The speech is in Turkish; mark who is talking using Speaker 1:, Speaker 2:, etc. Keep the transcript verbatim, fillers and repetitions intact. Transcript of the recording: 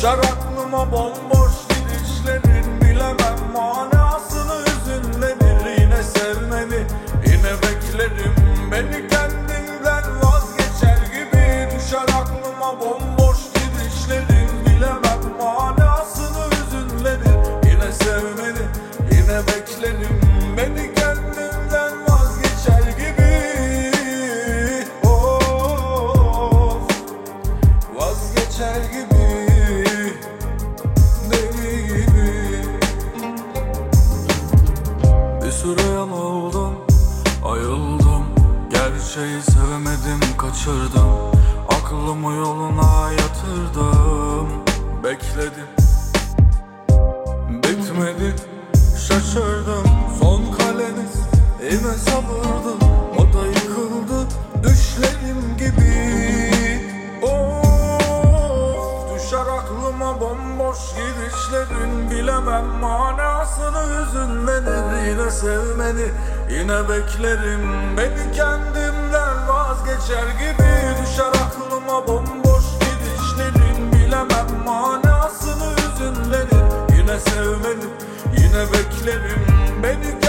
Speaker 1: Düşer aklıma bomboş gidişlerin, bilemem manasını hüzünlenir. Yine sevmeni, yine beklerim, beni kendimden vazgeçer gibi. Düşer aklıma bomboş gidişlerin, bilemem manasını hüzünlenir. Yine sevmeni, yine beklerim, beni kendimden vazgeçer gibi. Of, vazgeçer gibi. Süre yanıldım, ayıldım, gerçeği sevemedim, kaçırdım. Aklımı yoluna yatırdım, bekledim, bitmedi, şaşırdım. Son kaleniz yine sabırdı, o da yıkıldı düşlerim gibi. Of, düşer aklıma bomboş gidişlerin, bilemem manasını hüzünlenir. Yine sevmeni, yine beklerim, beni kendimden vazgeçer gibi. Düşer aklıma bomboş gidişlerin, bilemem manasını hüzünlenir. Yine sevmeni, yine beklerim, beni